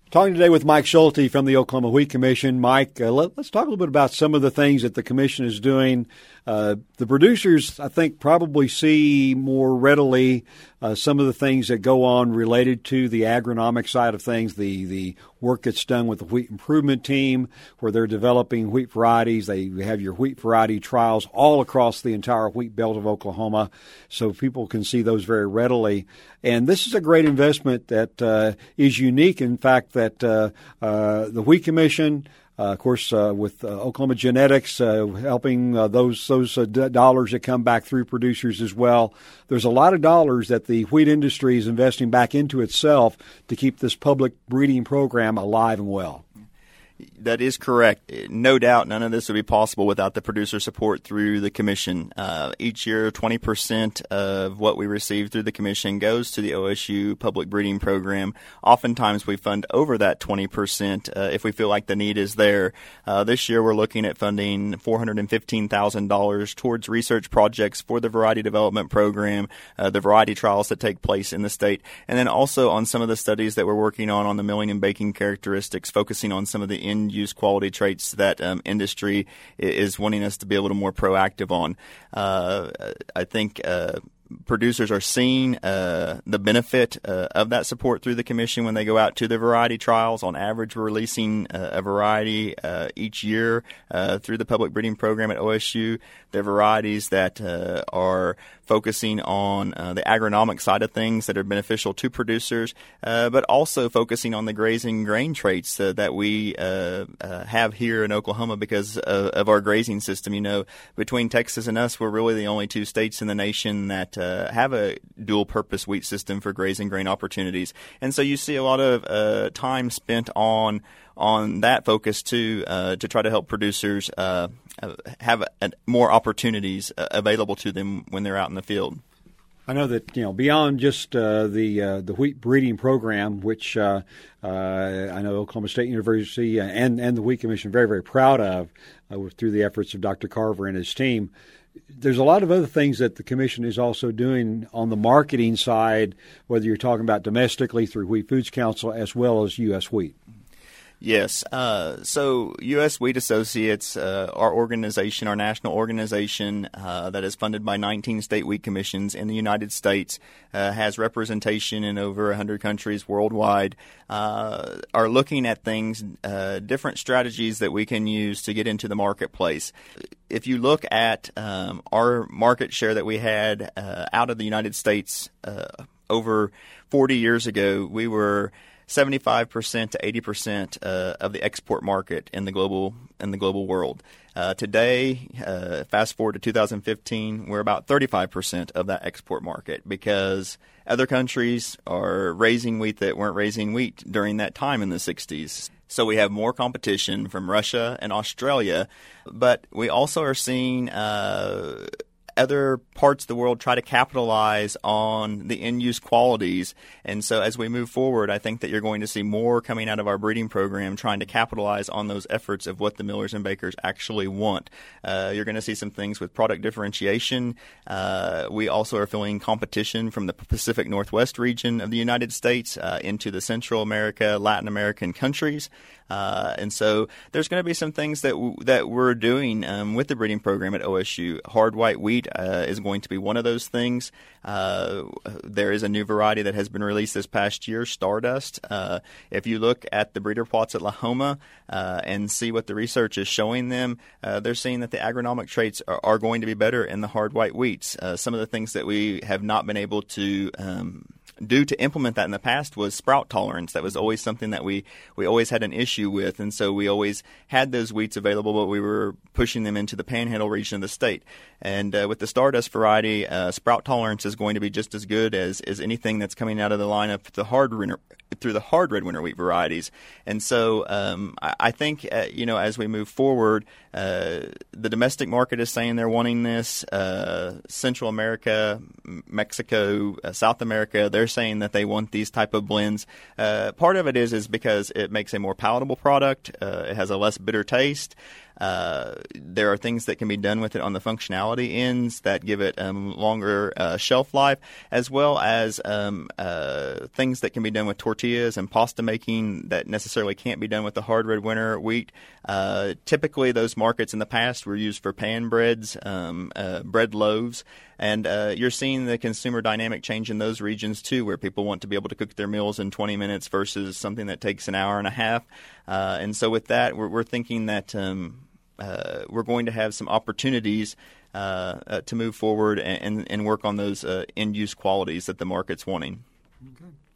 Talking today with Mike Schulte from the Oklahoma Wheat Commission. Mike, let's talk a little bit about some of the things that the Commission is doing. The producers, I think, probably see more readily some of the things that go on related to the agronomic side of things, the work that's done with the Wheat Improvement Team, where they're developing wheat varieties. They have your wheat variety trials all across the entire wheat belt of Oklahoma, so people can see those very readily. And this is a great investment that is unique, in fact, that the Wheat Commission, of course, with Oklahoma Genetics helping those dollars that come back through producers as well. There's a lot of dollars that the wheat industry is investing back into itself to keep this public breeding program alive and well. That is correct. No doubt none of this would be possible without the producer support through the Commission. Each year, 20% of what we receive through the Commission goes to the OSU Public Breeding Program. Oftentimes, we fund over that 20% if we feel like the need is there. This year, we're looking at funding $415,000 towards research projects for the Variety Development Program, the variety trials that take place in the state, and then also on some of the studies that we're working on the milling and baking characteristics, focusing on some of the end-use quality traits that industry is wanting us to be a little more proactive on. I think producers are seeing the benefit of that support through the Commission when they go out to the variety trials. On average, we're releasing a variety each year through the public breeding program at OSU. They're varieties that are focusing on the agronomic side of things that are beneficial to producers, but also focusing on the grazing grain traits that we have here in Oklahoma because of our grazing system. You know, between Texas and us, we're really the only two states in the nation that have a dual-purpose wheat system for grazing grain opportunities. And so you see a lot of time spent on that focus too, to try to help producers have more opportunities available to them when they're out in the field. I know that beyond just the wheat breeding program, which I know Oklahoma State University and the Wheat Commission are very, very proud of through the efforts of Dr. Carver and his team. There's a lot of other things that the Commission is also doing on the marketing side, whether you're talking about domestically through Wheat Foods Council as well as U.S. Wheat. Yes. So U.S. Wheat Associates, our organization, our national organization that is funded by 19 state wheat commissions in the United States, has representation in over 100 countries worldwide, are looking at things, different strategies that we can use to get into the marketplace. If you look at our market share that we had out of the United States over 40 years ago, we were 75% to 80% of the export market in the global world. Today, fast forward to 2015, we're about 35% of that export market because other countries are raising wheat that weren't raising wheat during that time in the 60s. So we have more competition from Russia and Australia, but we also are seeing other parts of the world try to capitalize on the end-use qualities. And so as we move forward, I think that you're going to see more coming out of our breeding program trying to capitalize on those efforts of what the millers and bakers actually want. You're going to see some things with product differentiation. We also are feeling competition from the Pacific Northwest region of the United States into the Central America, Latin American countries. And so there's going to be some things that we're doing with the breeding program at OSU. Hard white wheat is going to be one of those things. There is a new variety that has been released this past year, Stardust. If you look at the breeder plots at Lahoma and see what the research is showing them, they're seeing that the agronomic traits are going to be better in the hard white wheats. Some of the things that we have not been able to do to implement that in the past was sprout tolerance. That was always something that we always had an issue with, and so we always had those wheats available, but we were pushing them into the panhandle region of the state. And with the Stardust variety, sprout tolerance is going to be just as good as anything that's coming out of the lineup through the hard red winter wheat varieties. And so I think, as we move forward, the domestic market is saying they're wanting this. Central America, Mexico, South America, they're saying that they want these type of blends. Part of it is because it makes a more palatable product. It has a less bitter taste. There are things that can be done with it on the functionality ends that give it longer shelf life, as well as things that can be done with tortillas and pasta making that necessarily can't be done with the hard red winter wheat. Typically, those markets in the past were used for pan breads, bread loaves, and you're seeing the consumer dynamic change in those regions too, where people want to be able to cook their meals in 20 minutes versus something that takes an hour and a half. And so with that, we're thinking that we're going to have some opportunities to move forward and work on those end-use qualities that the market's wanting. Okay.